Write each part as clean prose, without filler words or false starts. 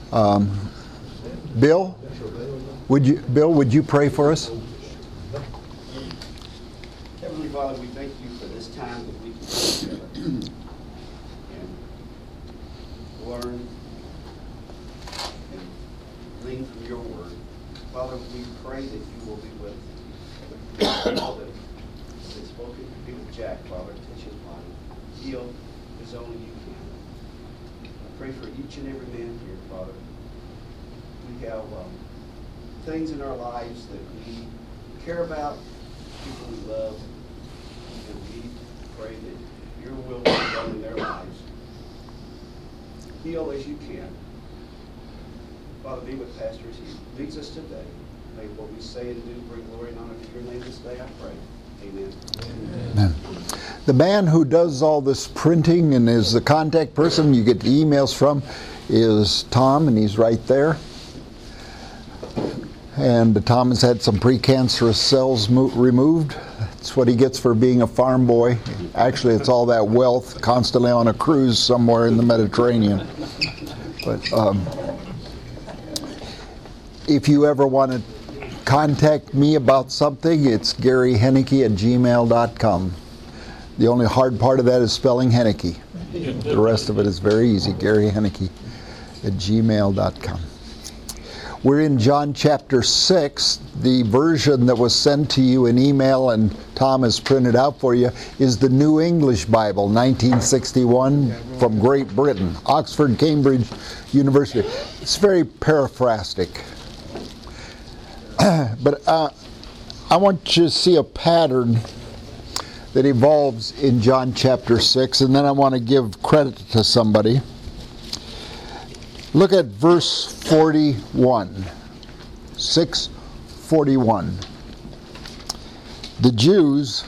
Bill, would you pray for us? Heavenly Father, we thank you for this time that we can come together and learn and glean from your word. Father, we pray that you will be with all that has spoken. Be with Jack, Father, touch his body, heal as only you can. I pray for each and every man here, Father. We have things in our lives that we care about, people we love, and we pray that your will be done in their lives. Heal as you can. Father, be with Pastor as he leads us today. May what we say and do bring glory and honor to your name this day, I pray. Amen. Amen. The man who does all this printing and is the contact person you get the emails from is Tom, and he's right there. And Tom has had some precancerous cells removed. That's what he gets for being a farm boy. Actually, it's all that wealth constantly on a cruise somewhere in the Mediterranean. But if you ever want to contact me about something, it's GaryHenneke@gmail.com. The only hard part of that is spelling Henneke. The rest of it is very easy. GaryHenneke@gmail.com. We're in John chapter 6. The version that was sent to you in email and Tom has printed out for you is the New English Bible, 1961, from Great Britain, Oxford, Cambridge University. It's very paraphrastic. But I want you to see a pattern that evolves in John chapter 6, and then I want to give credit to somebody. Look at verse 41, 6:41. The Jews,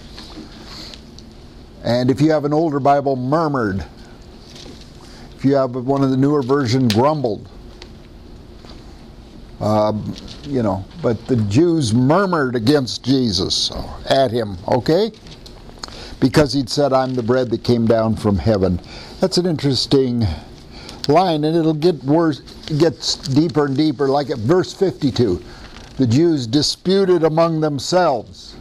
and if you have an older Bible, murmured. If you have one of the newer versions, grumbled. But the Jews murmured against Jesus, at him, okay? Because he'd said, I'm the bread that came down from heaven. That's an interesting line, and it'll get worse, gets deeper and deeper, like at verse 52. The Jews disputed among themselves.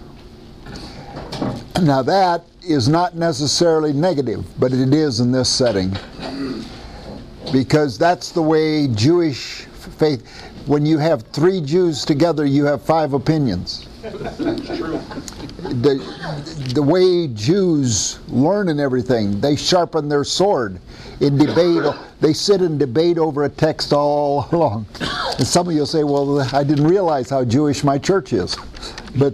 Now that is not necessarily negative, but it is in this setting. Because that's the way Jewish faith, when you have 3 Jews together, you have 5 opinions. The way Jews learn and everything, they sharpen their sword in debate. They sit and debate over a text all along. And some of you will say, well, I didn't realize how Jewish my church is. But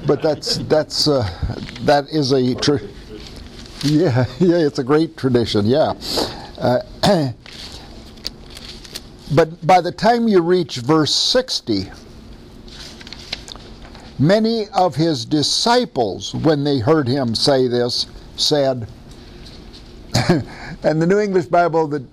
that is a it's a great tradition, yeah. But by the time you reach verse 60, many of his disciples, when they heard him say this, said, and the New English Bible that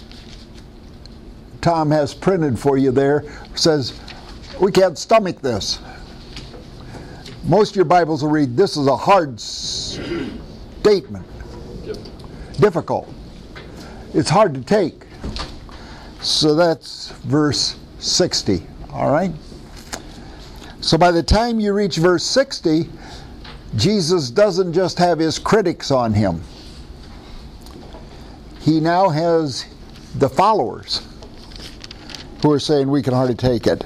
Tom has printed for you there says, we can't stomach this. Most of your Bibles will read, this is a hard statement. Difficult. It's hard to take. So that's verse 60, all right? So by the time you reach verse 60, Jesus doesn't just have his critics on him. He now has the followers who are saying we can hardly take it.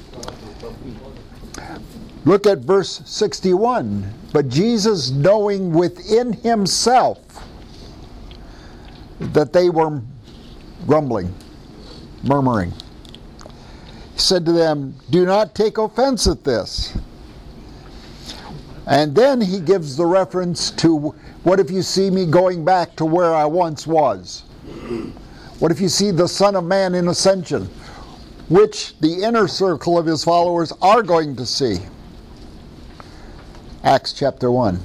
Look at verse 61. But Jesus, knowing within himself that they were grumbling, murmuring, he said to them, do not take offense at this. And then he gives the reference to, what if you see me going back to where I once was? What if you see the Son of Man in ascension? Which the inner circle of his followers are going to see. Acts chapter 1.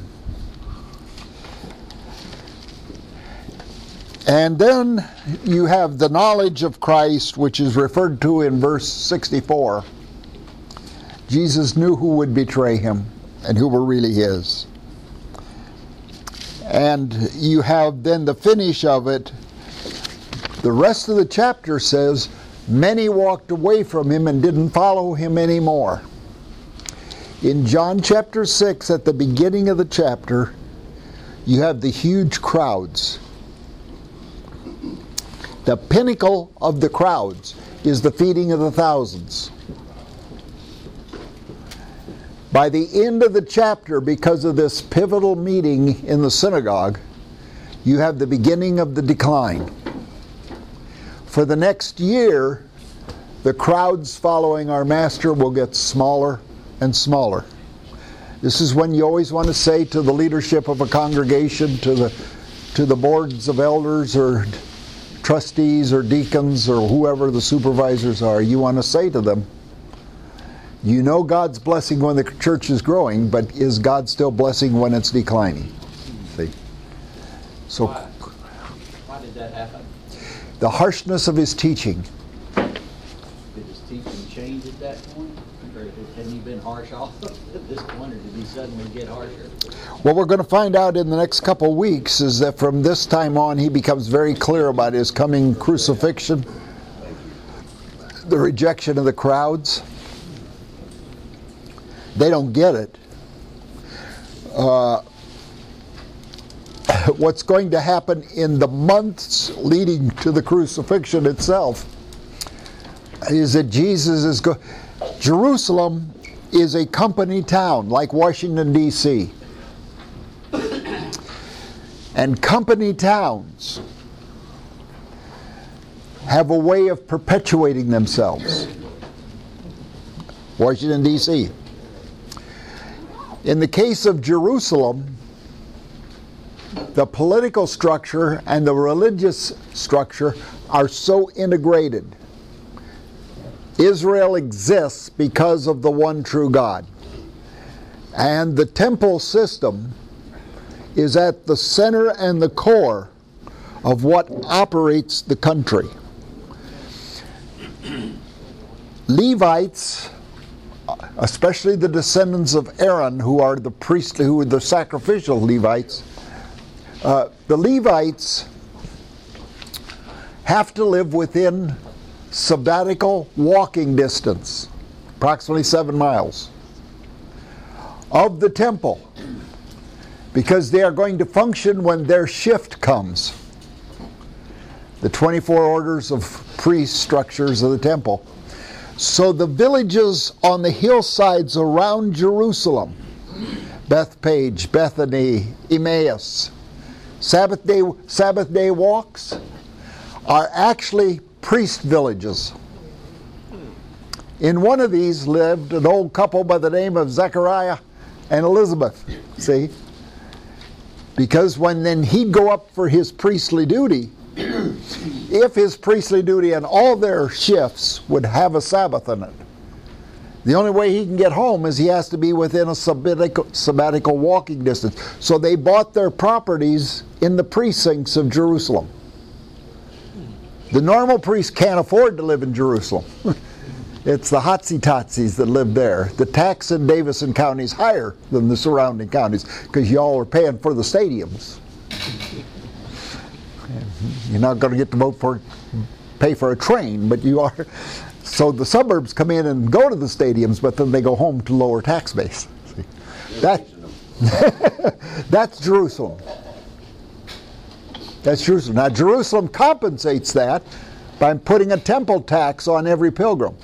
And then you have the knowledge of Christ, which is referred to in verse 64. Jesus knew who would betray him and who were really his. And you have then the finish of it The rest of the chapter says, many walked away from him and didn't follow him anymore. In John chapter 6, at the beginning of the chapter, you have the huge crowds. The pinnacle of the crowds is the feeding of the thousands. By the end of the chapter, because of this pivotal meeting in the synagogue, you have the beginning of the decline. For the next year, the crowds following our Master will get smaller and smaller. This is when you always want to say to the leadership of a congregation, to the boards of elders or trustees or deacons or whoever the supervisors are, you want to say to them, you know God's blessing when the church is growing, but is God still blessing when it's declining? See? So, why did that happen? The harshness of his teaching. Did his teaching change at that point? Or hadn't he been harsh all at this point, or did he suddenly get harsher? What we're going to find out in the next couple of weeks is that from this time on he becomes very clear about his coming crucifixion, the rejection of the crowds. They don't get it. What's going to happen in the months leading to the crucifixion itself is that Jesus is Jerusalem is a company town like Washington, D.C. And company towns have a way of perpetuating themselves. Washington, D.C. In the case of Jerusalem, the political structure and the religious structure are so integrated. Israel exists because of the one true God. And the temple system is at the center and the core of what operates the country. Levites, especially the descendants of Aaron, who are the priestly, who are the sacrificial Levites, the Levites have to live within sabbatical walking distance, approximately 7 miles, of the temple, because they are going to function when their shift comes. The 24 orders of priest structures of the temple. So the villages on the hillsides around Jerusalem, Bethpage, Bethany, Emmaus, Sabbath day walks, are actually priest villages. In one of these lived an old couple by the name of Zechariah and Elizabeth. See? Because then he'd go up for his priestly duty, if his priestly duty and all their shifts would have a Sabbath in it, the only way he can get home is he has to be within a sabbatical walking distance. So they bought their properties in the precincts of Jerusalem. The normal priest can't afford to live in Jerusalem. It's the hotsy-totsies that live there. The tax in Davison County is higher than the surrounding counties because y'all are paying for the stadiums. You're not going to get to pay for a train, but you are. So the suburbs come in and go to the stadiums, but then they go home to lower tax base. See? That's Jerusalem. That's Jerusalem. Now Jerusalem compensates that by putting a temple tax on every pilgrim.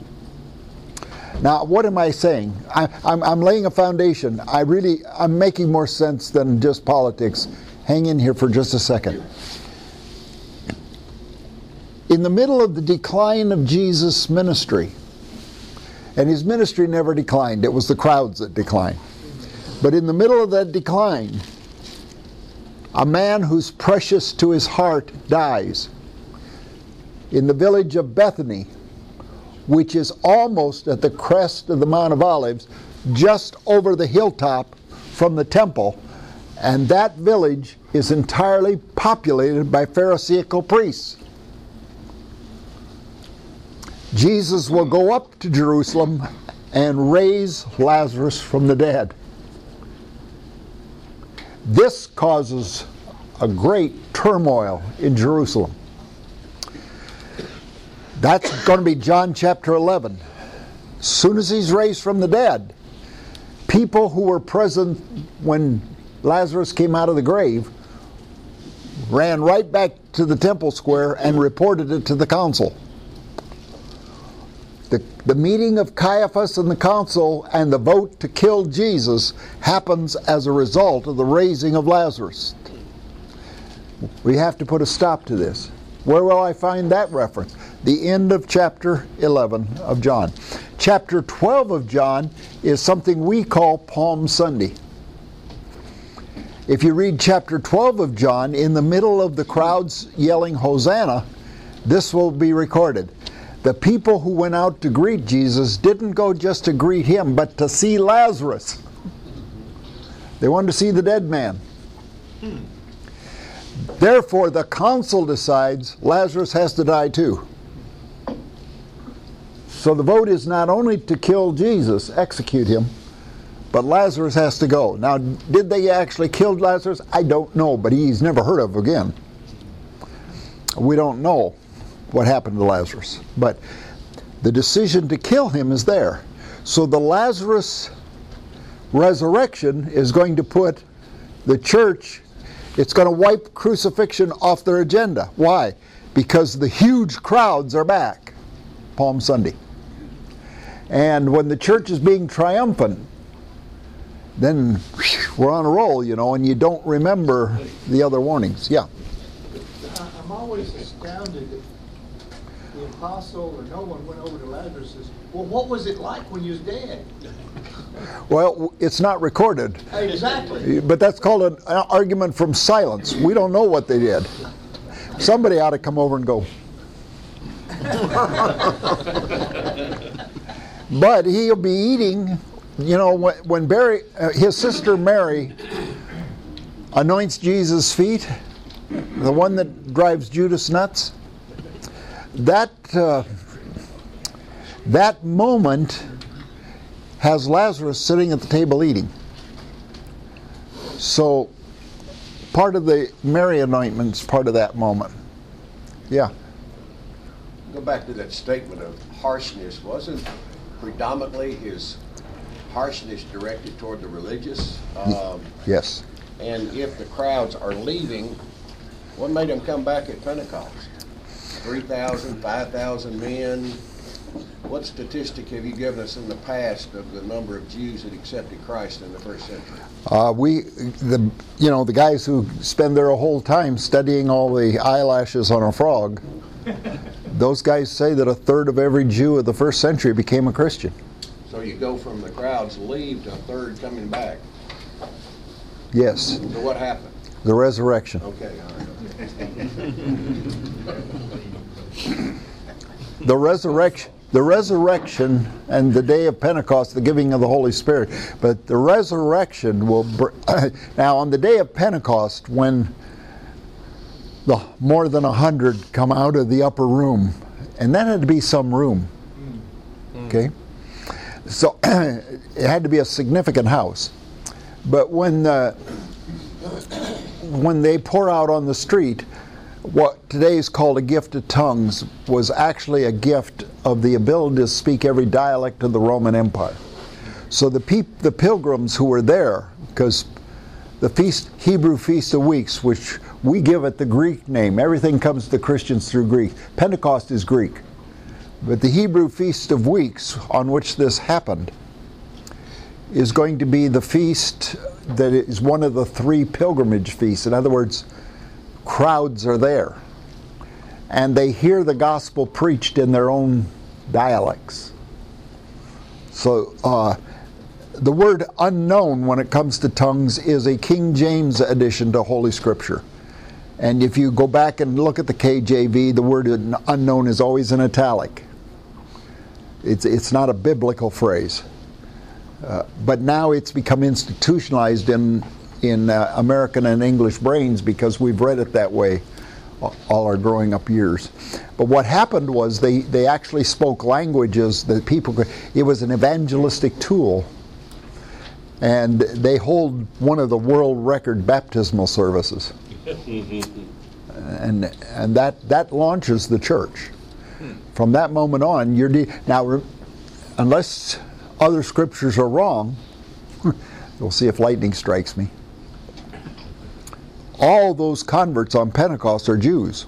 Now, what am I saying? I'm laying a foundation. I'm making more sense than just politics. Hang in here for just a second. In the middle of the decline of Jesus' ministry, and his ministry never declined, it was the crowds that declined. But in the middle of that decline, a man who's precious to his heart dies in the village of Bethany, which is almost at the crest of the Mount of Olives, just over the hilltop from the temple, and that village is entirely populated by Pharisaical priests. Jesus will go up to Jerusalem and raise Lazarus from the dead. This causes a great turmoil in Jerusalem. That's going to be John chapter 11. As soon as he's raised from the dead, people who were present when Lazarus came out of the grave ran right back to the temple square and reported it to the council. The meeting of Caiaphas and the council and the vote to kill Jesus happens as a result of the raising of Lazarus. We have to put a stop to this. Where will I find that reference? The end of chapter 11 of John. Chapter 12 of John is something we call Palm Sunday. If you read chapter 12 of John, in the middle of the crowds yelling Hosanna, this will be recorded. The people who went out to greet Jesus didn't go just to greet him, but to see Lazarus. They wanted to see the dead man. Therefore, the council decides Lazarus has to die too. So the vote is not only to kill Jesus, execute him, but Lazarus has to go. Now, did they actually kill Lazarus? I don't know, but he's never heard of again. We don't know what happened to Lazarus, but the decision to kill him is there. So the Lazarus resurrection is going to put the church, it's going to wipe crucifixion off their agenda. Why? Because the huge crowds are back, Palm Sunday. And when the church is being triumphant, then we're on a roll, you know, and you don't remember the other warnings. Yeah. I'm always astounded that the apostle or no one went over to Lazarus and says, well, what was it like when you was dead? Well, it's not recorded. Exactly. But that's called an argument from silence. We don't know what they did. Somebody ought to come over and go. But he'll be eating, you know, when his sister Mary anoints Jesus' feet, the one that drives Judas nuts, that moment has Lazarus sitting at the table eating. So part of the Mary anointment's part of that moment. Yeah. Go back to that statement of harshness. Wasn't predominantly his harshness directed toward the religious? Yes. And if the crowds are leaving, what made them come back at Pentecost? 3,000, 5,000 men? What statistic have you given us in the past of the number of Jews that accepted Christ in the first century? The guys who spend their whole time studying all the eyelashes on a frog, those guys say that a third of every Jew of the first century became a Christian. So you go from the crowds leave to a third coming back. Yes. So what happened? The resurrection. Okay, all right. The resurrection and the day of Pentecost, the giving of the Holy Spirit. But the resurrection will... Now, on the day of Pentecost, when the more than 100 come out of the upper room, and that had to be some room. Okay? So, it had to be a significant house. But when they pour out on the street, what today is called a gift of tongues was actually a gift of the ability to speak every dialect of the Roman Empire. So the pilgrims who were there, because the Hebrew Feast of Weeks, which we give it the Greek name, everything comes to the Christians through Greek. Pentecost is Greek. But the Hebrew Feast of Weeks, on which this happened, is going to be the feast that is one of the 3 pilgrimage feasts. In other words, crowds are there, and they hear the gospel preached in their own dialects. So the word unknown when it comes to tongues is a King James addition to Holy Scripture. And if you go back and look at the KJV, the word unknown is always in italic. It's not a biblical phrase. But now it's become institutionalized in American and English brains because we've read it that way all our growing up years. But what happened was they actually spoke languages that people could. It was an evangelistic tool. And they hold one of the world record baptismal services. And that launches the church. From that moment on, now, unless other scriptures are wrong, we'll see if lightning strikes me. All those converts on Pentecost are Jews.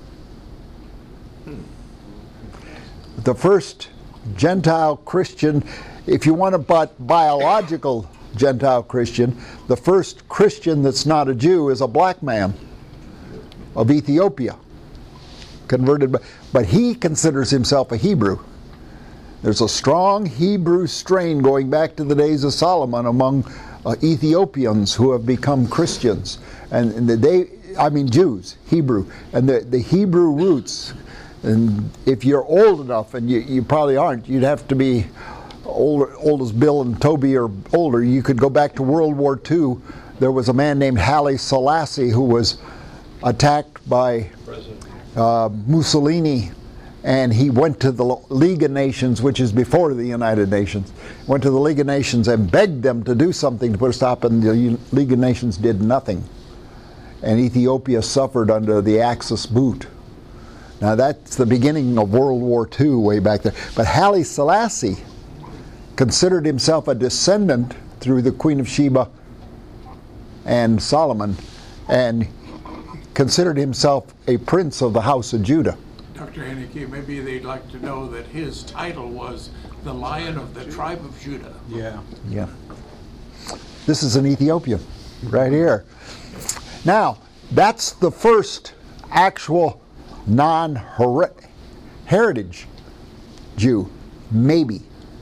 The first Gentile Christian, if you want a biological Gentile Christian, the first Christian that's not a Jew is a black man of Ethiopia, converted, but he considers himself a Hebrew. There's a strong Hebrew strain going back to the days of Solomon among Ethiopians who have become Christians, and Jews, Hebrew, and the Hebrew roots. And if you're old enough, and you probably aren't, you'd have to be old as Bill and Toby or older. You could go back to World War II. There was a man named Haile Selassie who was attacked by Mussolini, and he went to the League of Nations, which is before the United Nations, went to the League of Nations and begged them to do something to put a stop, and the League of Nations did nothing. And Ethiopia suffered under the Axis boot. Now that's the beginning of World War II way back there. But Haile Selassie considered himself a descendant through the Queen of Sheba and Solomon, and considered himself a prince of the house of Judah. Dr. Henneke, maybe they'd like to know that his title was the Lion of the Tribe of Judah. Yeah. Yeah. This is an Ethiopian right here. Now, that's the first actual non-heritage Jew. Maybe.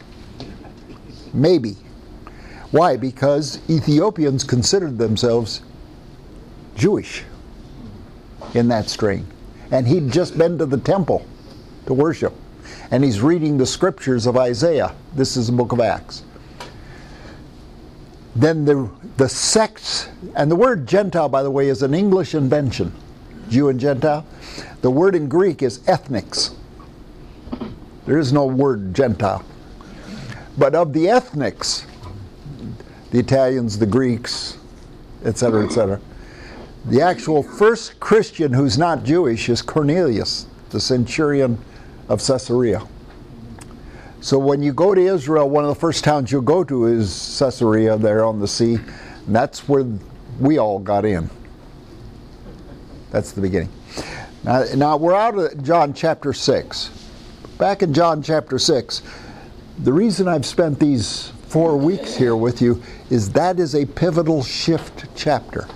Why? Because Ethiopians considered themselves Jewish in that strain. And he'd just been to the temple to worship. And he's reading the scriptures of Isaiah. This is the book of Acts. Then the sects, and the word Gentile, by the way, is an English invention. Jew and Gentile. The word in Greek is ethnics. There is no word Gentile. But of the ethnics, the Italians, the Greeks, etc., etc., the actual first Christian who's not Jewish is Cornelius, the centurion of Caesarea. So when you go to Israel, one of the first towns you'll go to is Caesarea, there on the sea. And that's where we all got in. That's the beginning. Now we're out of John chapter 6. Back in John chapter 6, the reason I've spent these 4 weeks here with you is that is a pivotal shift chapter.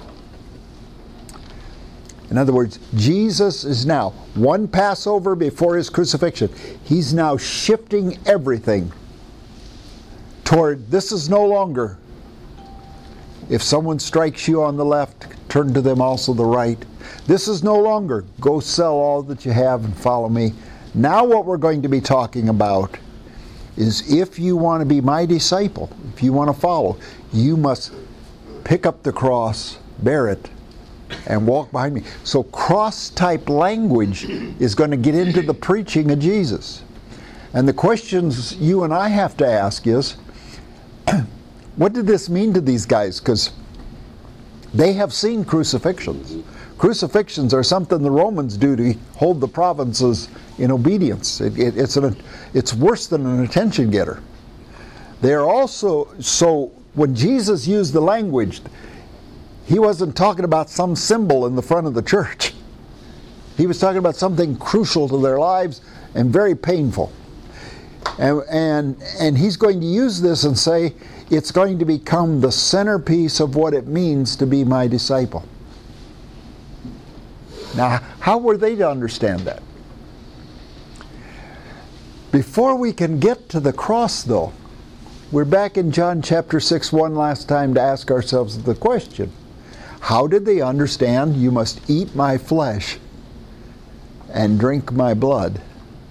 In other words, Jesus is now, one Passover before his crucifixion, he's now shifting everything toward, this is no longer, if someone strikes you on the left, turn to them also the right. This is no longer, go sell all that you have and follow me. Now what we're going to be talking about is, if you want to be my disciple, if you want to follow, you must pick up the cross, bear it, and walk behind me. So cross-type language is going to get into the preaching of Jesus. And the questions you and I have to ask is, what did this mean to these guys? Because they have seen crucifixions. Crucifixions are something the Romans do to hold the provinces in obedience. It's worse than an attention getter. They're also, so when Jesus used the language, he wasn't talking about some symbol in the front of the church. He was talking about something crucial to their lives and very painful. And he's going to use this and say, it's going to become the centerpiece of what it means to be my disciple. Now, how were they to understand that? Before we can get to the cross, though, we're back in John chapter 6, one last time to ask ourselves the question, how did they understand you must eat my flesh and drink my blood,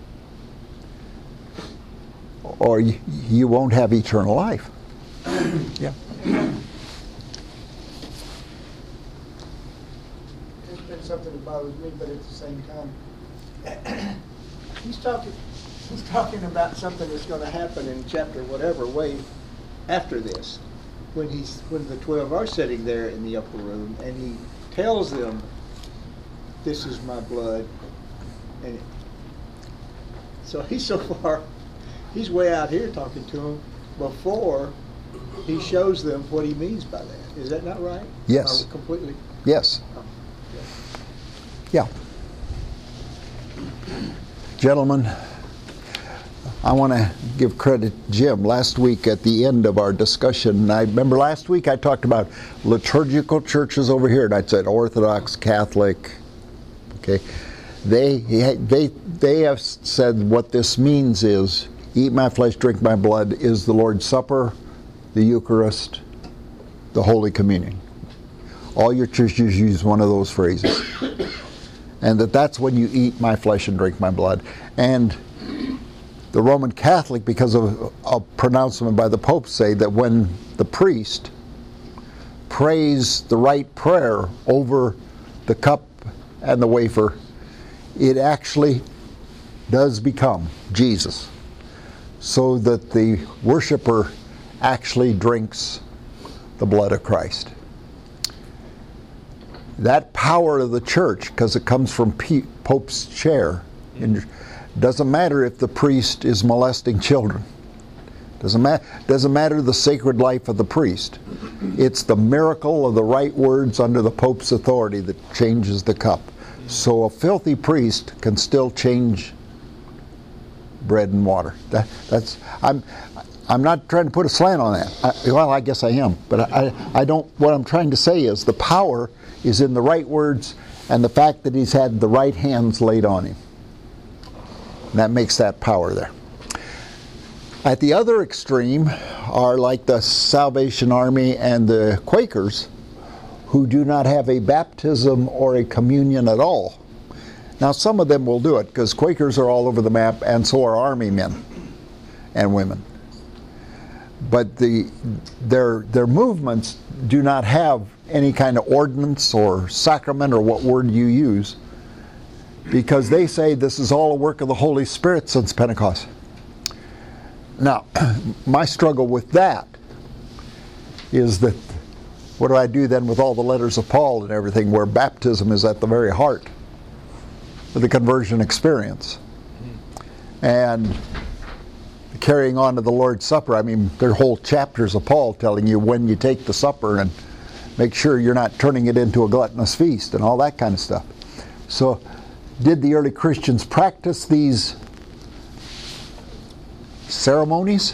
or you won't have eternal life? Yeah. There's been something that bothers me, but at the same time, he's talking about something that's going to happen in chapter whatever way after this, when the 12 are sitting there in the upper room, and he tells them, "This is my blood," and So he's so far, he's way out here talking to them before he shows them what he means by that. Is that not right? Yes. Or completely. Yes. Oh, Yeah. Gentlemen, I want to give credit to Jim. Last week at the end of our discussion, I remember last week I talked about liturgical churches over here, and I said Orthodox, Catholic. Okay, they have said what this means is eat my flesh, drink my blood is the Lord's Supper, the Eucharist, the Holy Communion. All your churches use one of those phrases. And that's when you eat my flesh and drink my blood. And the Roman Catholic, because of a pronouncement by the Pope, say that when the priest prays the right prayer over the cup and the wafer, it actually does become Jesus, so that the worshiper actually drinks the blood of Christ. That power of the church, because it comes from Pope's chair, and doesn't matter if the priest is molesting children. Doesn't matter the sacred life of the priest. It's the miracle of the right words under the Pope's authority that changes the cup. So a filthy priest can still change bread and water. I'm not trying to put a slant on that. Well, I guess I am, but I don't. What I'm trying to say is the power is in the right words and the fact that he's had the right hands laid on him. And that makes that power there. At the other extreme are like the Salvation Army and the Quakers, who do not have a baptism or a communion at all. Now some of them will do it, because Quakers are all over the map, and so are Army men and women. But their movements do not have any kind of ordinance or sacrament, or what word you use, because they say this is all a work of the Holy Spirit since Pentecost. Now, my struggle with that is that what do I do then with all the letters of Paul and everything, where baptism is at the very heart of the conversion experience? And carrying on to the Lord's Supper, I mean, there are whole chapters of Paul telling you when you take the supper and make sure you're not turning it into a gluttonous feast and all that kind of stuff. So, did the early Christians practice these ceremonies?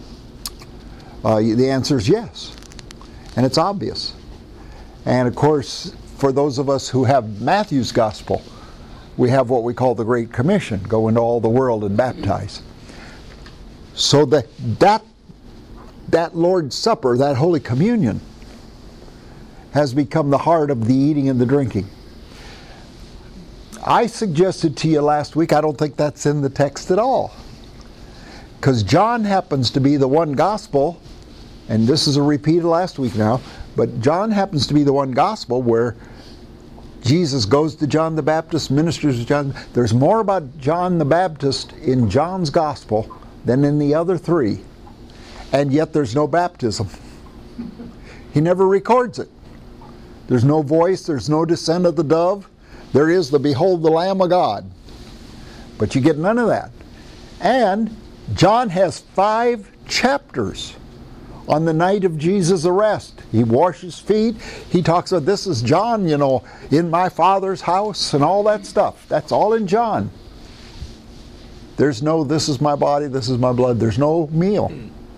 The answer is yes. And it's obvious. And of course, for those of us who have Matthew's Gospel, we have what we call the Great Commission, go into all the world and baptize. So that Lord's Supper, that Holy Communion, has become the heart of the eating and the drinking. I suggested to you last week, I don't think that's in the text at all. Because John happens to be the one gospel, and this is a repeat of last week now, but John happens to be the one gospel where Jesus goes to John the Baptist, ministers to John. There's more about John the Baptist in John's gospel than in the other three. And yet there's no baptism. He never records it. There's no voice, there's no descent of the dove. There is the behold the Lamb of God. But you get none of that. And John has 5 chapters on the night of Jesus' arrest. He washes feet. He talks about, this is John, you know, in my Father's house and all that stuff. That's all in John. There's no, this is my body, this is my blood. There's no meal.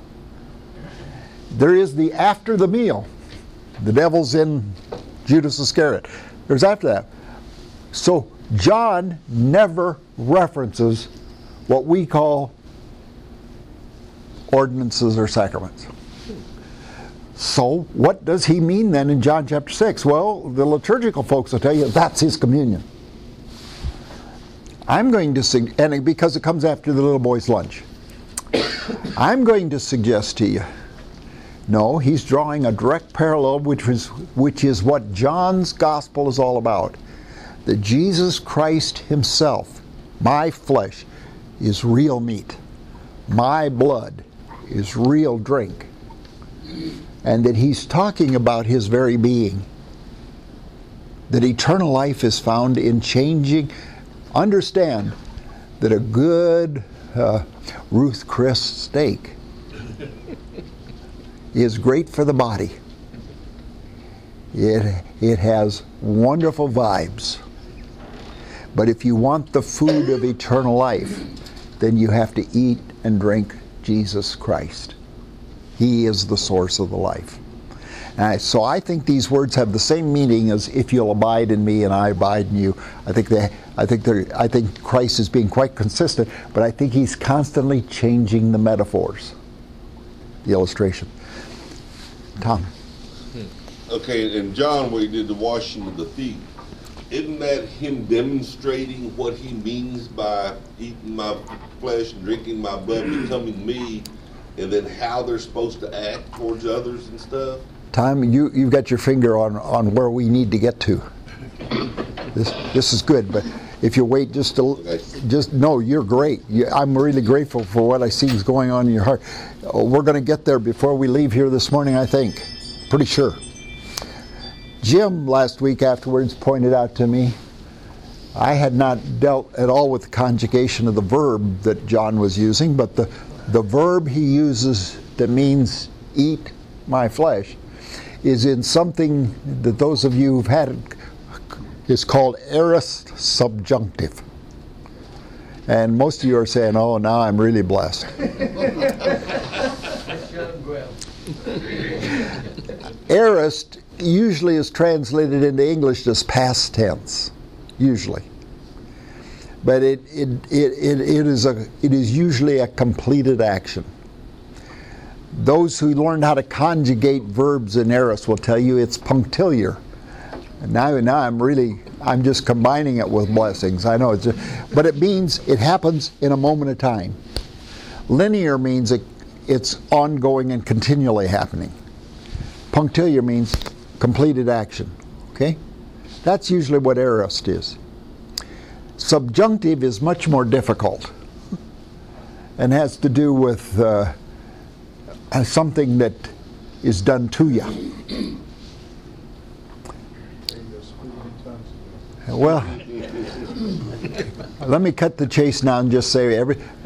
There is the after the meal. The devil's in Judas Iscariot. There's after that. So John never references what we call ordinances or sacraments. So what does he mean then in John chapter 6? Well, the liturgical folks will tell you that's his communion. I'm going to, and because it comes after the little boy's lunch, I'm going to suggest to you, no, he's drawing a direct parallel, which is what John's gospel is all about. That Jesus Christ himself, my flesh, is real meat. My blood is real drink. And that he's talking about his very being. That eternal life is found in changing. Understand that a good Ruth Chris steak is great for the body. It has wonderful vibes. But if you want the food of eternal life, then you have to eat and drink Jesus Christ. He is the source of the life. So I think these words have the same meaning as "if you'll abide in me and I abide in you." I think Christ is being quite consistent, but I think he's constantly changing the metaphors, the illustration. Tom. Okay, in John, where he did the washing of the feet, isn't that him demonstrating what he means by eating my flesh and drinking my blood, becoming me, and then how they're supposed to act towards others and stuff? Tom, you've got your finger on where we need to get to. This is good, but if you wait no, you're great. I'm really grateful for what I see is going on in your heart. We're going to get there before we leave here this morning, I think. Pretty sure. Jim last week afterwards pointed out to me, I had not dealt at all with the conjugation of the verb that John was using, but the verb he uses that means eat my flesh is in something that those of you who've had it is called aorist subjunctive. And most of you are saying, oh, now I'm really blessed. Aorist usually is translated into English as past tense, usually. But it is usually a completed action. Those who learn how to conjugate verbs in aorist will tell you it's punctiliar. And now I'm just combining it with blessings. I know but it means it happens in a moment of time. Linear means it's ongoing and continually happening. Punctiliar means completed action. Okay? That's usually what aorist is. Subjunctive is much more difficult and has to do with something that is done to you. Well, let me cut the chase now and just say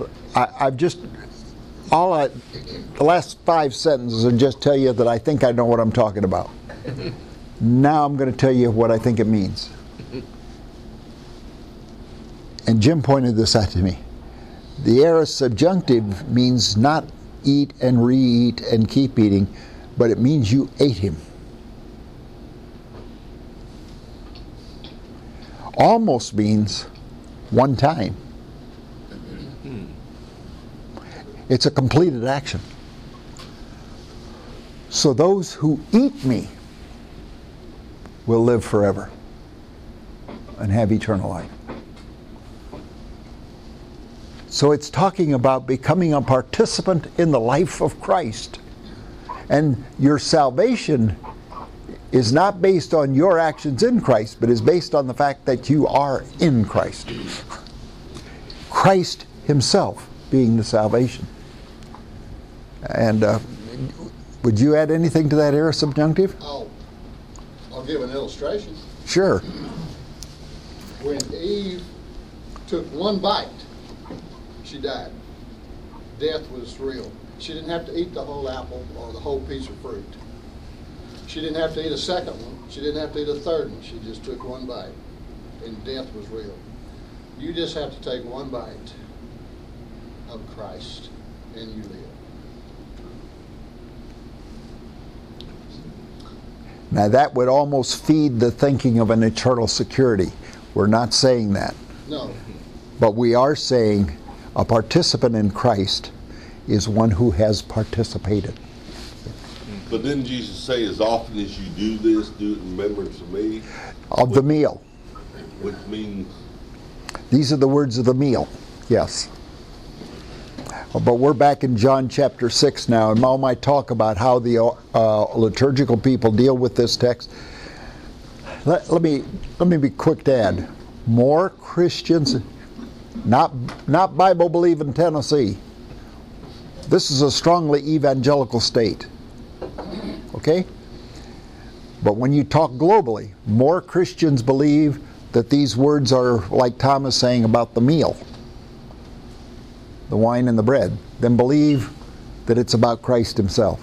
the last 5 sentences and just tell you that I think I know what I'm talking about. Now I'm going to tell you what I think it means. And Jim pointed this out to me. The aorist subjunctive means not eat and re-eat and keep eating, but it means you ate him. Almost means one time. It's a completed action. So those who eat me will live forever and have eternal life. So it's talking about becoming a participant in the life of Christ. And your salvation is not based on your actions in Christ, but is based on the fact that you are in Christ. Christ himself being the salvation. And would you add anything to that aorist subjunctive? I'll give an illustration. Sure. When Eve took one bite, she died. Death was real. She didn't have to eat the whole apple or the whole piece of fruit. She didn't have to eat a second one. She didn't have to eat a third one. She just took one bite, and death was real. You just have to take one bite of Christ, and you live. Now that would almost feed the thinking of an eternal security. We're not saying that. No. But we are saying a participant in Christ is one who has participated. But didn't Jesus say, as often as you do this, do it in remembrance of me? Of the meal. Which means? These are the words of the meal, yes. But we're back in John chapter 6 now, and all my talk about how the liturgical people deal with this text. Let me be quick to add. More Christians, not Bible-believing Tennessee. This is a strongly evangelical state. Okay? But when you talk globally, more Christians believe that these words are, like Thomas saying about the meal. the wine and the bread, than believe that it's about Christ himself.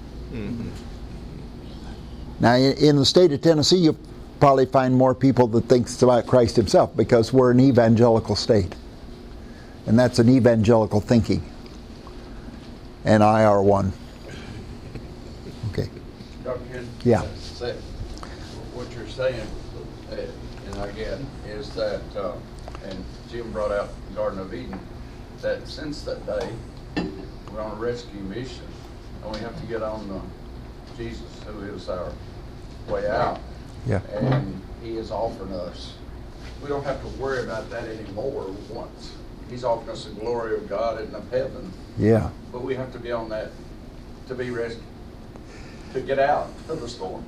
Now, in the state of Tennessee, you'll probably find more people that think it's about Christ himself, because we're an evangelical state. And that's an evangelical thinking. And I are one. Okay. Dr. Henry? Yeah. What you're saying, and again, is that, and Jim brought out the Garden of Eden, that since that day, we're on a rescue mission, and we have to get on Jesus, who is our way out. Yeah. And he is offering us, we don't have to worry about that anymore once. He's offering us the glory of God and of heaven. Yeah. But we have to be on that to be rescued, to get out of the storm.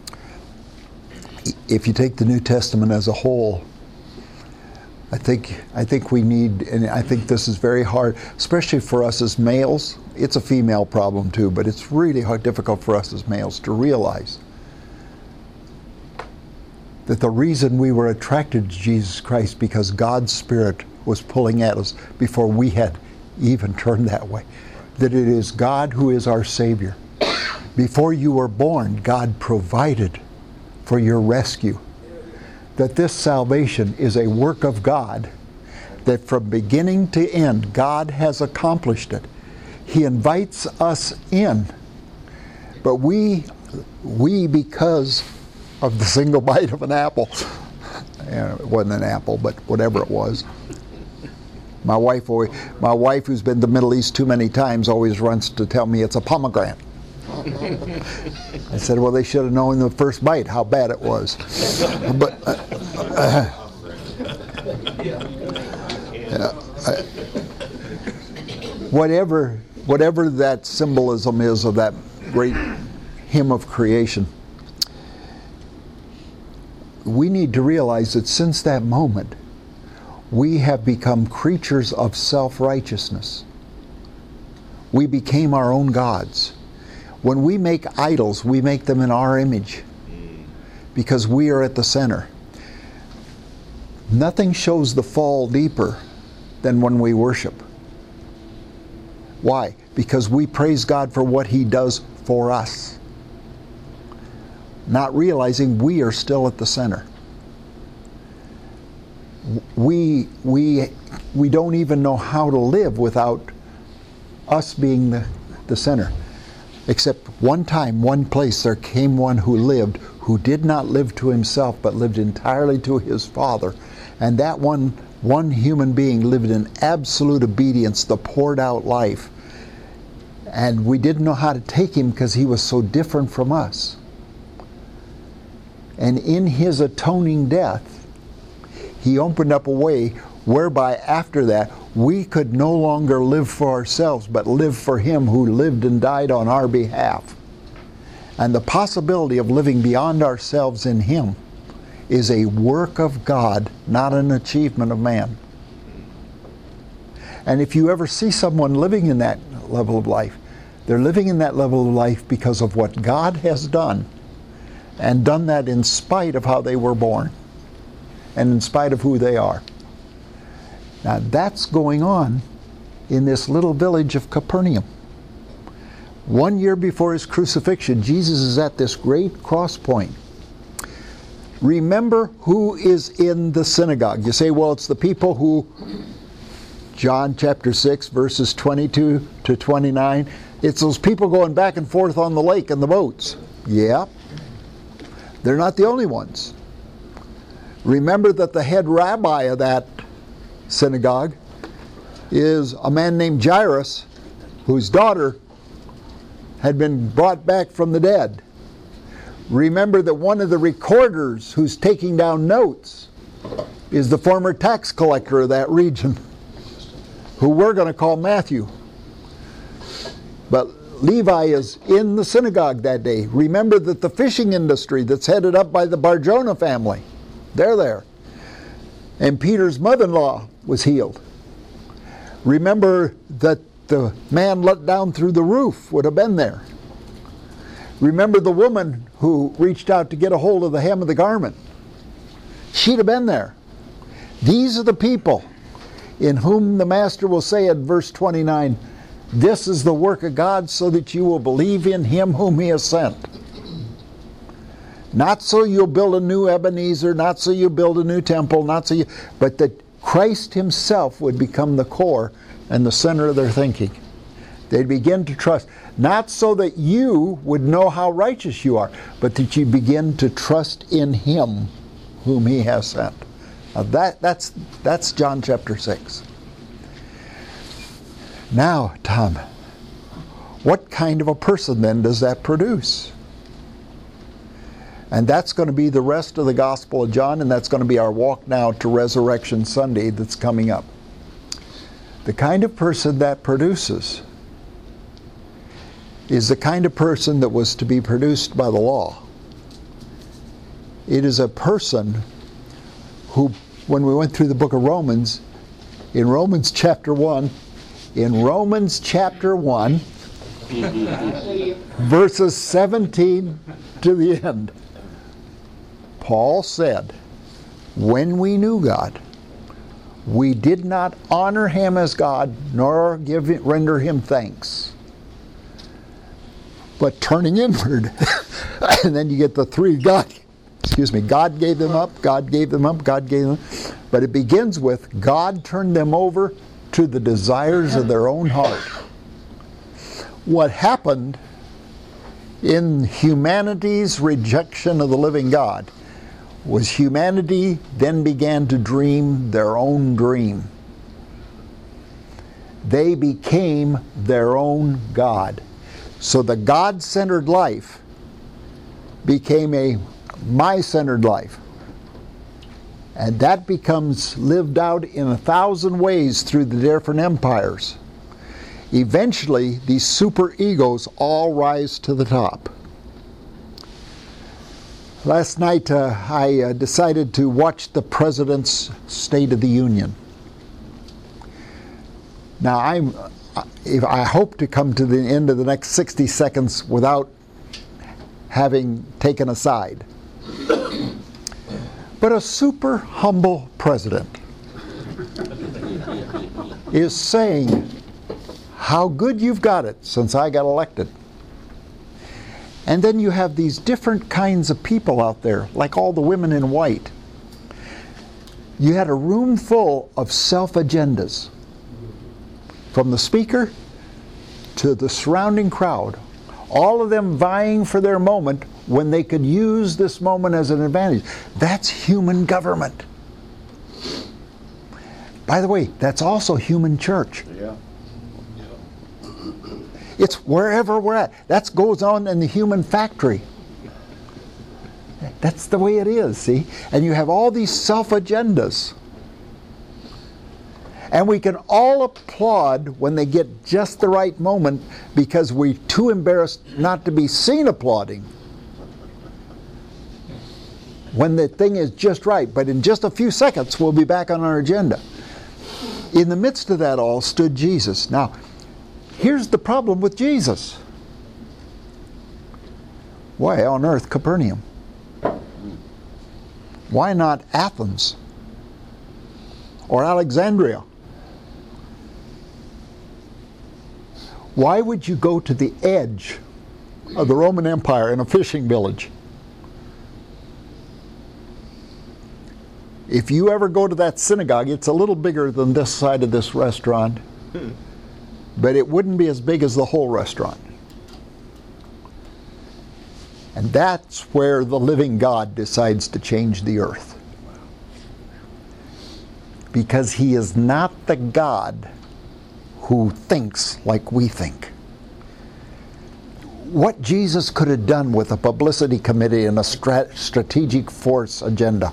If you take the New Testament as a whole, I think we need, and I think this is very hard, especially for us as males. It's a female problem too, but it's really difficult for us as males to realize that the reason we were attracted to Jesus Christ because God's Spirit was pulling at us before we had even turned that way. That it is God who is our Savior. Before you were born, God provided for your rescue. That this salvation is a work of God, that from beginning to end, God has accomplished it. He invites us in, but we because of the single bite of an apple, it wasn't an apple, but whatever it was. My wife, who's been to the Middle East too many times, always runs to tell me it's a pomegranate. I said, well, they should have known in the first bite how bad it was. But whatever that symbolism is of that great hymn of creation, we need to realize that since that moment, we have become creatures of self-righteousness. We became our own gods. When we make idols, we make them in our image because we are at the center. Nothing shows the fall deeper than when we worship. Why? Because we praise God for what He does for us, not realizing we are still at the center. We don't even know how to live without us being the center. Except one time, one place, there came one who lived, who did not live to himself, but lived entirely to his Father. And that one human being lived in absolute obedience, the poured out life. And we didn't know how to take him because he was so different from us. And in his atoning death, he opened up a way whereby after that we could no longer live for ourselves but live for him who lived and died on our behalf. And the possibility of living beyond ourselves in him is a work of God, not an achievement of man. And if you ever see someone living in that level of life, they're living in that level of life because of what God has done, and done that in spite of how they were born and in spite of who they are. Now that's going on in this little village of Capernaum. 1 year before his crucifixion, Jesus is at this great cross point. Remember who is in the synagogue. You say, well, it's the people who, John chapter 6, verses 22 to 29, it's those people going back and forth on the lake in the boats. Yeah. They're not the only ones. Remember that the head rabbi of that synagogue is a man named Jairus, whose daughter had been brought back from the dead. Remember that one of the recorders who's taking down notes is the former tax collector of that region, who we're going to call Matthew. But Levi is in the synagogue that day. Remember that the fishing industry that's headed up by the Bar-Jonah family, they're there. And Peter's mother-in-law was healed. Remember that the man let down through the roof would have been there. Remember the woman who reached out to get a hold of the hem of the garment. She'd have been there. These are the people in whom the Master will say in verse 29, this is the work of God, so that you will believe in him whom he has sent. Not so you'll build a new Ebenezer, not so you build a new temple, but that Christ himself would become the core and the center of their thinking. They'd begin to trust, not so that you would know how righteous you are, but that you begin to trust in him whom he has sent. Now that's John chapter 6. Now, Tom, what kind of a person then does that produce? And that's going to be the rest of the Gospel of John, and that's going to be our walk now to Resurrection Sunday that's coming up. The kind of person that produces is the kind of person that was to be produced by the law. It is a person who, when we went through the book of Romans, in Romans chapter 1, verses 17 to the end, Paul said, when we knew God, we did not honor him as God, nor render him thanks, but turning inward. And then you get the three God gave them up, God gave them up, God gave them up. But it begins with God turned them over to the desires of their own heart. What happened in humanity's rejection of the living God was humanity then began to dream their own dream. They became their own God. So the God-centered life became a my-centered life. And that becomes lived out in 1,000 ways through the different empires. Eventually, these super-egos all rise to the top. Last night, I decided to watch the President's State of the Union. Now, I hope to come to the end of the next 60 seconds without having taken a side. But a super humble president is saying how good you've got it since I got elected. And then you have these different kinds of people out there, like all the women in white. You had a room full of self-agendas, from the speaker to the surrounding crowd, all of them vying for their moment when they could use this moment as an advantage. That's human government. By the way, that's also human church. Yeah. It's wherever we're at. That goes on in the human factory. That's the way it is, see? And you have all these self-agendas. And we can all applaud when they get just the right moment because we're too embarrassed not to be seen applauding when the thing is just right. But in just a few seconds, we'll be back on our agenda. In the midst of that all stood Jesus. Now, here's the problem with Jesus. Why on earth Capernaum? Why not Athens or Alexandria? Why would you go to the edge of the Roman Empire in a fishing village? If you ever go to that synagogue, it's a little bigger than this side of this restaurant, but it wouldn't be as big as the whole restaurant. And that's where the living God decides to change the earth. Because he is not the God who thinks like we think. What Jesus could have done with a publicity committee and a strategic force agenda.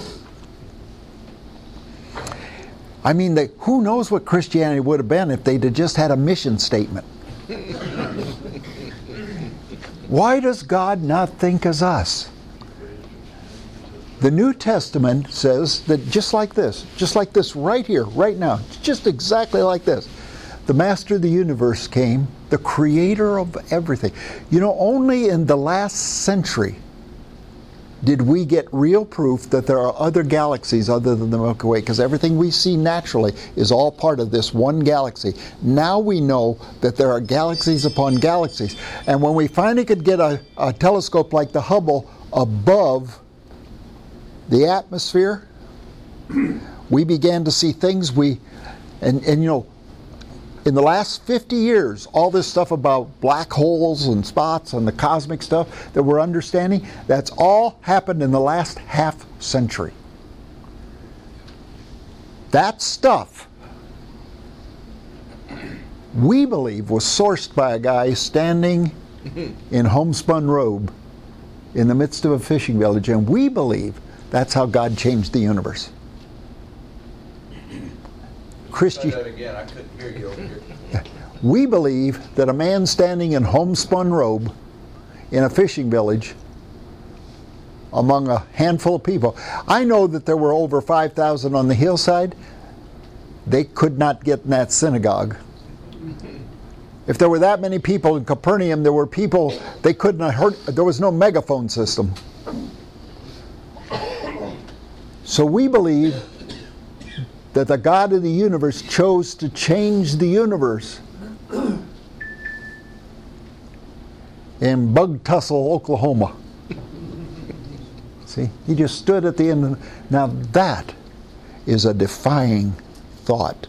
I mean, who knows what Christianity would have been if they'd have just had a mission statement. Why does God not think as us? The New Testament says that just like this right here, right now, just exactly like this, the Master of the universe came, the creator of everything. You know, only in the last century did we get real proof that there are other galaxies other than the Milky Way, because everything we see naturally is all part of this one galaxy. Now we know that there are galaxies upon galaxies, and when we finally could get a telescope like the Hubble above the atmosphere, we began to see things and you know, in the last 50 years, all this stuff about black holes and spots and the cosmic stuff that we're understanding, that's all happened in the last half century. That stuff, we believe, was sourced by a guy standing in homespun robe in the midst of a fishing village, and we believe that's how God changed the universe. Say that again, I couldn't hear you over here. We believe that a man standing in homespun robe in a fishing village among a handful of people. I know that there were over 5,000 on the hillside. They could not get in that synagogue. If there were that many people in Capernaum, there were people they couldn't have heard. There was no megaphone system. So we believe that the God of the universe chose to change the universe in Bug Tussle, Oklahoma. See, he just stood at the end. Now that is a defying thought.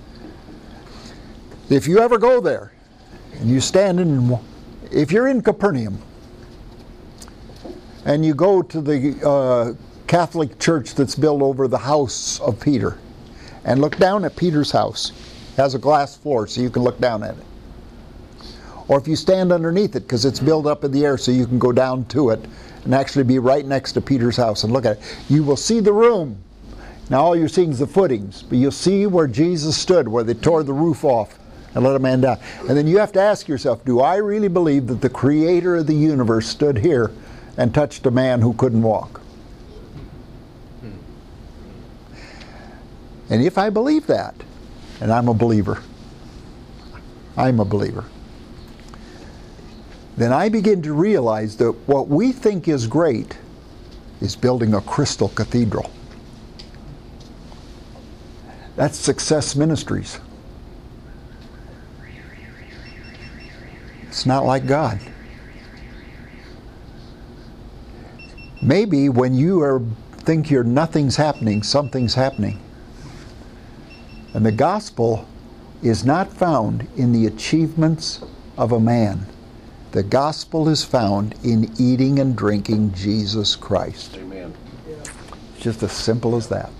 If you ever go there, and you stand in, if you're in Capernaum, and you go to the Catholic church that's built over the house of Peter, and look down at Peter's house. It has a glass floor so you can look down at it. Or if you stand underneath it, because it's built up in the air so you can go down to it and actually be right next to Peter's house and look at it. You will see the room. Now all you're seeing is the footings, but you'll see where Jesus stood, where they tore the roof off and let a man down. And then you have to ask yourself, do I really believe that the creator of the universe stood here and touched a man who couldn't walk? And if I believe that, and I'm a believer, then I begin to realize that what we think is great is building a crystal cathedral. That's Success Ministries. It's not like God. Maybe when you think nothing's happening, something's happening. And the gospel is not found in the achievements of a man. The gospel is found in eating and drinking Jesus Christ. Amen. It's just as simple as that.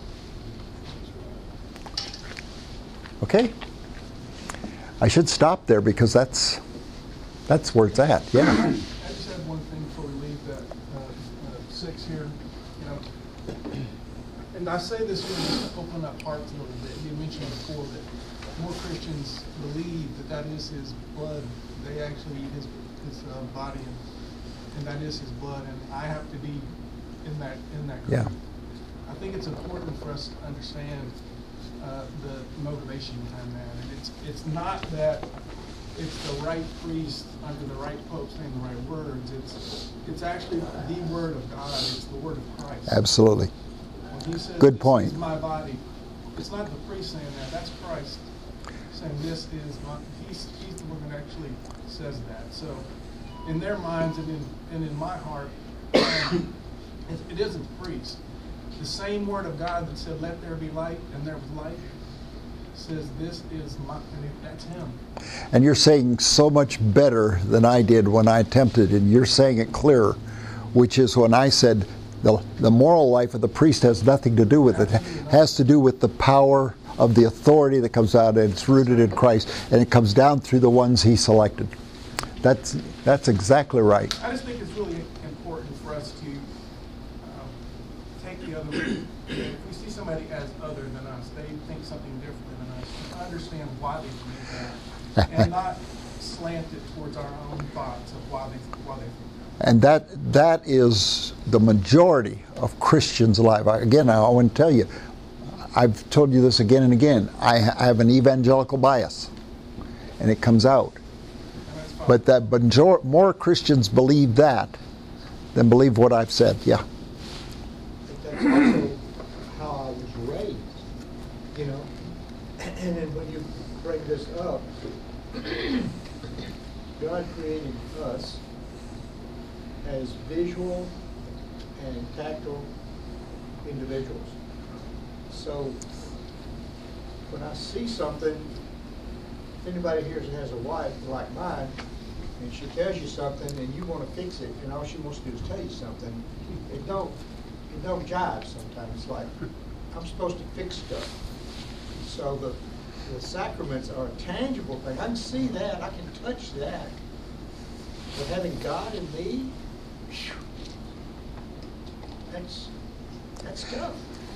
Okay? I should stop there because that's where it's at. Yeah. I just have one thing before we leave that 6 here. You know, and I say this to open up hearts a little bit. You mentioned before that more Christians believe that is his blood. They actually eat his body, and that is his blood. And I have to be in that group. Yeah. I think it's important for us to understand the motivation behind that. And it's not that it's the right priest under the right pope saying the right words. It's actually the word of God. It's the word of Christ. Absolutely. When he says, Good point. This is my body. It's not the priest saying that. That's Christ saying this is my. He's the one that actually says that. So, in their minds and in my heart, it isn't the priest. The same word of God that said, "Let there be light," and there was light, says, "This is my." And that's Him. And you're saying so much better than I did when I attempted, and you're saying it clearer, which is when I said the moral life of the priest has nothing to do with it. It has to do with the power of the authority that comes out, and it's rooted in Christ, and it comes down through the ones He selected. That's exactly right. I just think it's really important for us to take the other way. If we see somebody as other than us, they think something different than us, to understand why they think that, and not slant it towards our own thoughts of why they think that. And that is the majority of Christians alive. Again, I want to tell you, I've told you this again and again, I have an evangelical bias, and it comes out. But more Christians believe that than believe what I've said. Yeah. And then when you bring this up, God created us as visual and tactile individuals. So when I see something, if anybody here has a wife like mine, and she tells you something and you want to fix it, and all she wants to do is tell you something, it don't jive sometimes. It's like, I'm supposed to fix stuff. So the sacraments are a tangible thing. I can see that, I can touch that. But having God in me, whew, that's tough.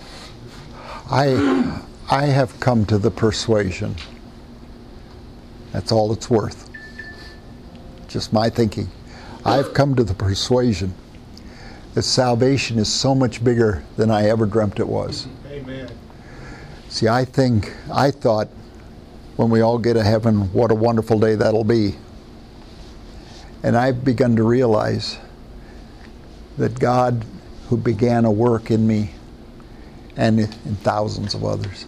I have come to the persuasion, that's all it's worth, just my thinking. I've come to the persuasion that salvation is so much bigger than I ever dreamt it was. Amen. See, I thought when we all get to heaven, what a wonderful day that'll be. And I've begun to realize that God, who began a work in me and in thousands of others,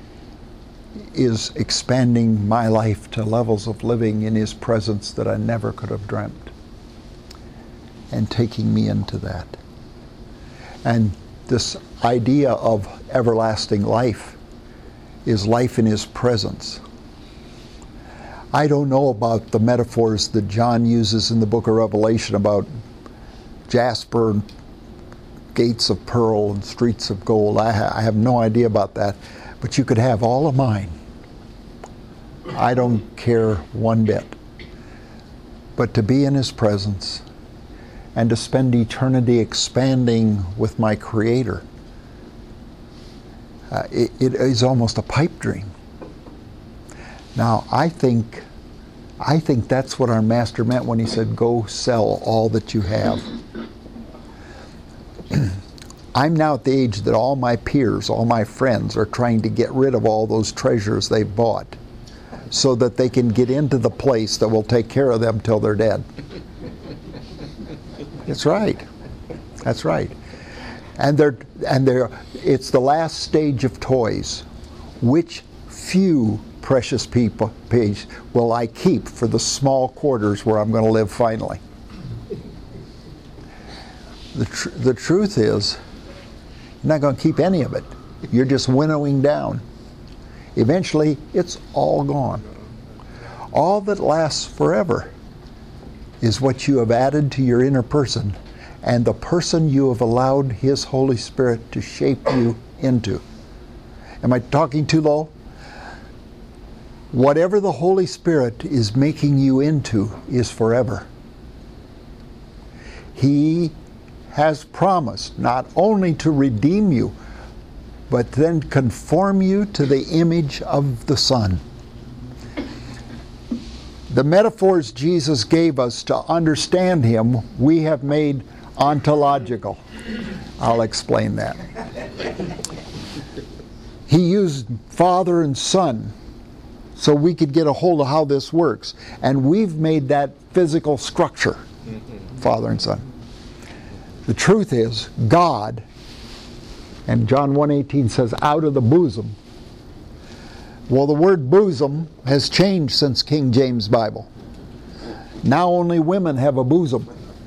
is expanding my life to levels of living in His presence that I never could have dreamt, and taking me into that. And this idea of everlasting life is life in His presence. I don't know about the metaphors that John uses in the book of Revelation about jasper and gates of pearl and streets of gold. I have no idea about that. But you could have all of mine. I don't care one bit. But to be in His presence and to spend eternity expanding with my Creator, it is almost a pipe dream. Now, I think that's what our Master meant when He said, go sell all that you have. I'm now at the age that all my peers, all my friends are trying to get rid of all those treasures they bought so that they can get into the place that will take care of them till they're dead. That's right. That's right. And it's the last stage of toys. Which few precious people will I keep for the small quarters where I'm going to live finally? The truth is, you're not going to keep any of it. You're just winnowing down. Eventually, it's all gone. All that lasts forever is what you have added to your inner person and the person you have allowed His Holy Spirit to shape you into. Am I talking too low? Whatever the Holy Spirit is making you into is forever. He has promised not only to redeem you, but then conform you to the image of the Son. The metaphors Jesus gave us to understand Him, we have made ontological. I'll explain that. He used Father and Son so we could get a hold of how this works. And we've made that physical structure, Father and Son. The truth is, God, and John 1:18 says, out of the bosom. Well, the word bosom has changed since King James Bible. Now only women have a bosom.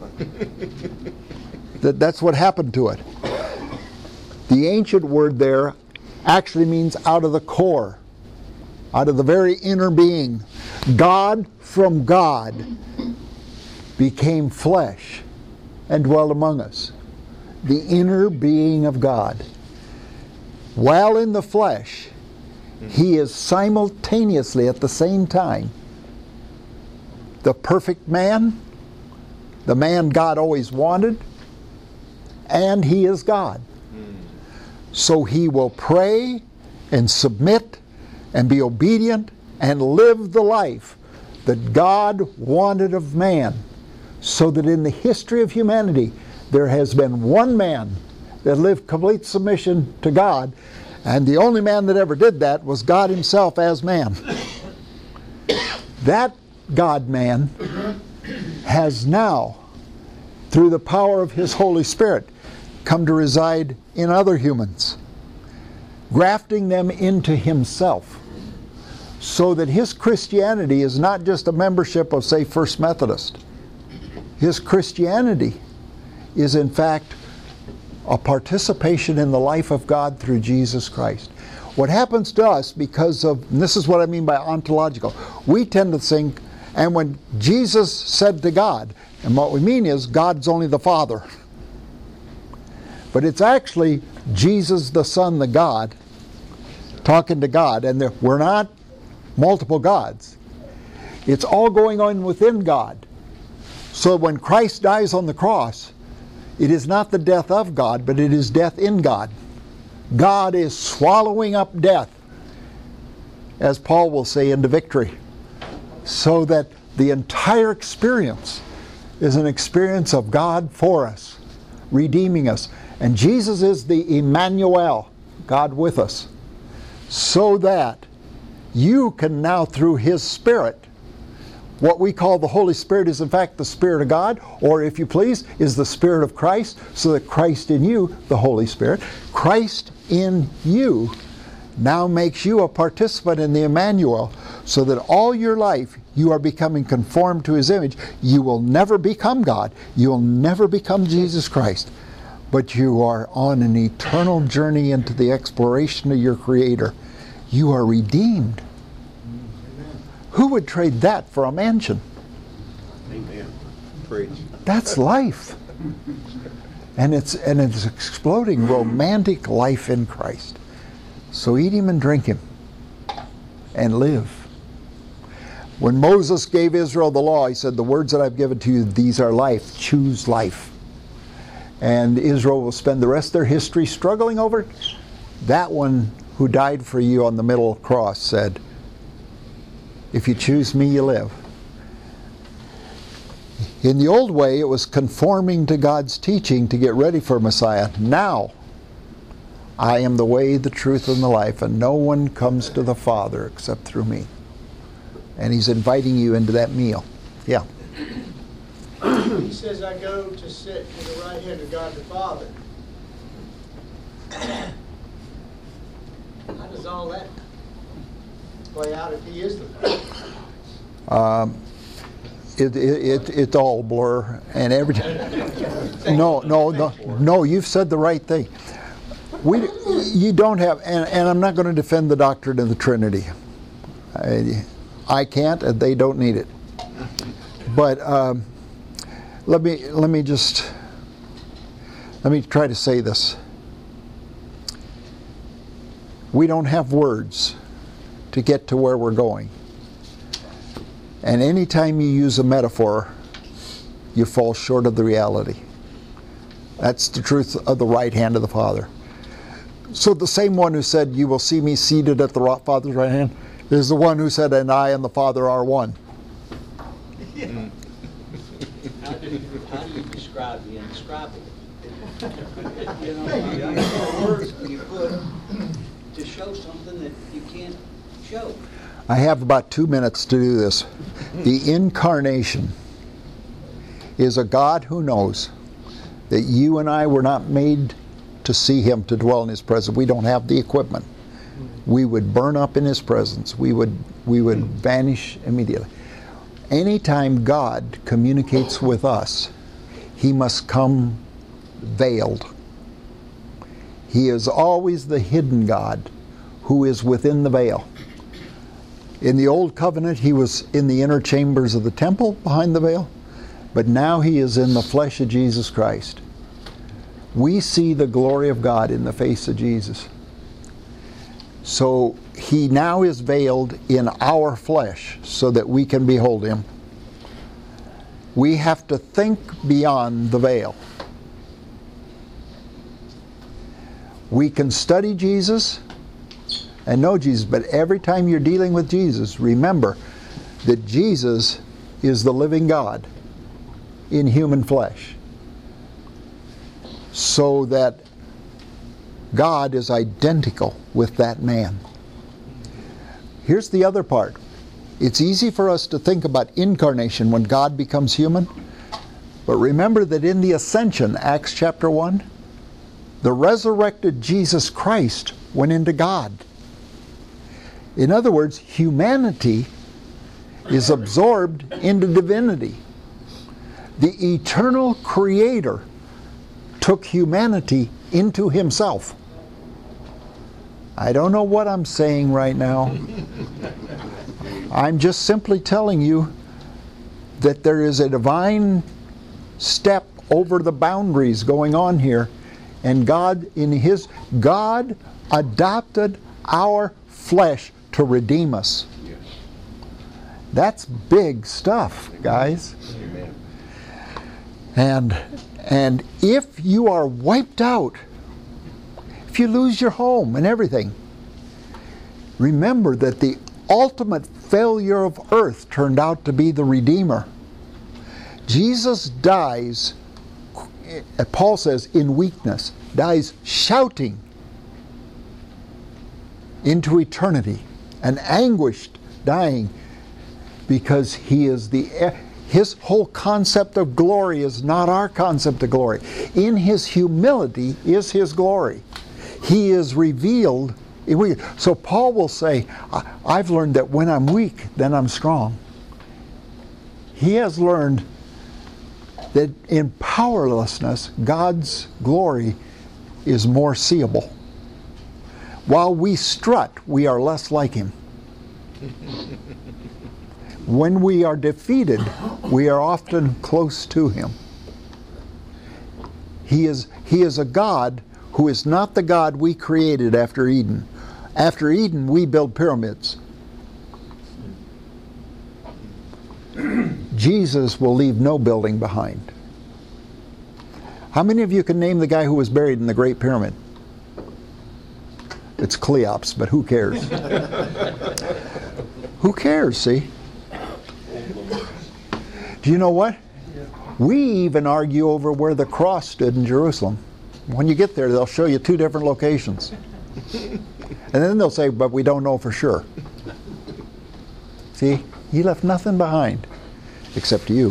That's what happened to it. The ancient word there actually means out of the core, out of the very inner being. God from God became flesh and dwelt among us. The inner being of God. While in the flesh, He is simultaneously at the same time the perfect man, the man God always wanted, and He is God. So He will pray and submit and be obedient and live the life that God wanted of man, so that in the history of humanity there has been one man that lived complete submission to God, and the only man that ever did that was God Himself as man. That God-man has now, through the power of His Holy Spirit, come to reside in other humans, grafting them into Himself. So that his Christianity is not just a membership of, say, First Methodist. His Christianity is, in fact, a participation in the life of God through Jesus Christ. What happens to us because of, and this is what I mean by ontological, we tend to think, and when Jesus said to God, and what we mean is God's only the Father. But it's actually Jesus the Son, the God, talking to God, and we're not multiple gods. It's all going on within God. So when Christ dies on the cross, it is not the death of God, but it is death in God. God is swallowing up death, as Paul will say, into victory. So that the entire experience is an experience of God for us, redeeming us. And Jesus is the Emmanuel, God with us. So that you can now, through His Spirit, what we call the Holy Spirit is in fact the Spirit of God, or if you please, is the Spirit of Christ, so that Christ in you, the Holy Spirit, Christ in you now makes you a participant in the Emmanuel, so that all your life you are becoming conformed to His image. You will never become God. You will never become Jesus Christ. But you are on an eternal journey into the exploration of your Creator. You are redeemed. Who would trade that for a mansion? Amen. Preach. That's life. And it's exploding romantic life in Christ. So eat Him and drink Him and live. When Moses gave Israel the law, he said, the words that I've given to you, these are life. Choose life. And Israel will spend the rest of their history struggling over it. That one who died for you on the middle cross said, if you choose me, you live. In the old way, it was conforming to God's teaching to get ready for Messiah. Now, I am the way, the truth, and the life, and no one comes to the Father except through me. And He's inviting you into that meal. Yeah. He says, I go to sit to the right hand of God the Father. How does all that play out if He is the Father? It's all blur and everything. No, you've said the right thing. You don't have, and I'm not going to defend the doctrine of the Trinity. I can't, and they don't need it. But let me try to say this. We don't have words to get to where we're going. And anytime you use a metaphor, you fall short of the reality. That's the truth of the right hand of the Father. So the same one who said, you will see me seated at the Father's right hand, is the one who said, and I and the Father are one. How do you describe the indescribable? Words you put to show something that you can't show. I have about 2 minutes to do this. The incarnation is a God who knows that you and I were not made to see Him, to dwell in His presence. We don't have the equipment. We would burn up in His presence. We would vanish immediately. Anytime God communicates with us, He must come veiled. He is always the hidden God who is within the veil. In the Old Covenant, He was in the inner chambers of the temple behind the veil, but now He is in the flesh of Jesus Christ. We see the glory of God in the face of Jesus. So He now is veiled in our flesh so that we can behold Him. We have to think beyond the veil. We can study Jesus and know Jesus, but every time you're dealing with Jesus, remember that Jesus is the living God in human flesh. So that God is identical with that man. Here's the other part. It's easy for us to think about incarnation when God becomes human, but remember that in the ascension, Acts chapter 1, the resurrected Jesus Christ went into God. In other words, humanity is absorbed into divinity. The eternal Creator took humanity into himself. I don't know what I'm saying right now. I'm just simply telling you that there is a divine step over the boundaries going on here, and God adopted our flesh to redeem us. That's big stuff, guys. And if you are wiped out, if you lose your home and everything, remember that the ultimate failure of earth turned out to be the Redeemer. Jesus dies, Paul says, in weakness, dies shouting into eternity, an anguished dying, because he is his whole concept of glory is not our concept of glory. In his humility is his glory. He is revealed. So Paul will say, I've learned that when I'm weak, then I'm strong. He has learned that in powerlessness, God's glory is more seeable. While we strut, we are less like him. When we are defeated, we are often close to him. He is a God who is not the God we created after Eden. After Eden, we build pyramids. Jesus will leave no building behind. How many of you can name the guy who was buried in the Great Pyramid? It's Cheops, but who cares? Who cares, see? Do you know what? We even argue over where the cross stood in Jerusalem. When you get there, they'll show you two different locations. And then they'll say, but we don't know for sure. See, he left nothing behind except you.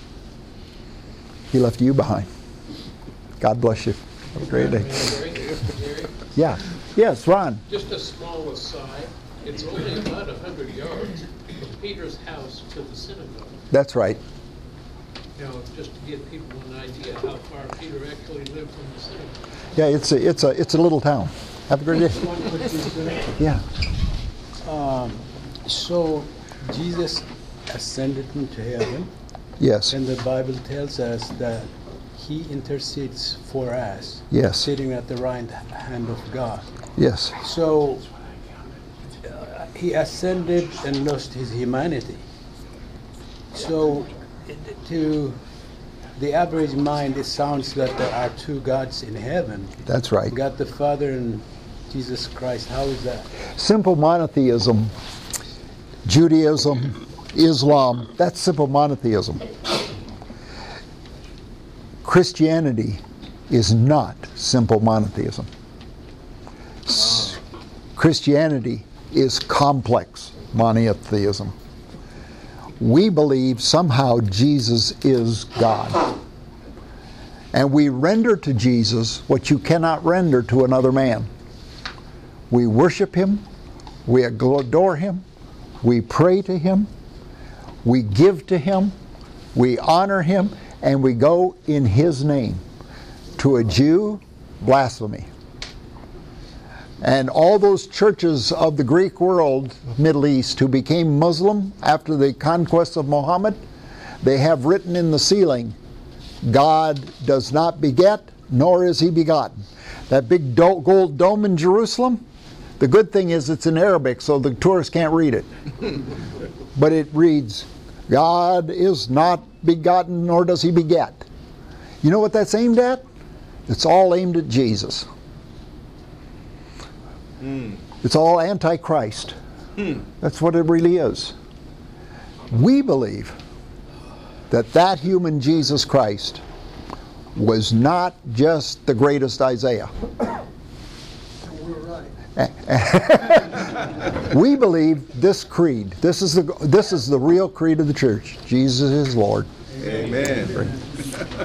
He left you behind. God bless you. Have a great day. Gary? Yeah. Yes, Ron. Just a small aside. It's only about 100 yards from Peter's house to the synagogue. That's right. Now, just to give people an idea how far Peter actually lived from the synagogue. Yeah, it's a little town. Have a great day. Yeah. So Jesus ascended into heaven. Yes. And the Bible tells us that he intercedes for us. Yes. Sitting at the right hand of God. Yes. So he ascended and lost his humanity. So to the average mind, it sounds that there are two gods in heaven. That's right. God the Father and Jesus Christ. How is that? Simple monotheism, Judaism, Islam, that's simple monotheism. Christianity is not simple monotheism. Christianity is complex monotheism. We believe somehow Jesus is God. And we render to Jesus what you cannot render to another man. We worship him, we adore him, we pray to him, we give to him, we honor him, and we go in his name. To a Jew, blasphemy. And all those churches of the Greek world, Middle East, who became Muslim after the conquest of Muhammad, they have written in the ceiling, God does not beget, nor is he begotten. That big gold dome in Jerusalem, the good thing is it's in Arabic, so the tourists can't read it. But it reads, God is not begotten, nor does he beget. You know what that's aimed at? It's all aimed at Jesus. It's all anti-Christ. That's what it really is. We believe that that human Jesus Christ was not just the greatest Isaiah. We're right. We believe this creed. This is the real creed of the church. Jesus is Lord. Amen.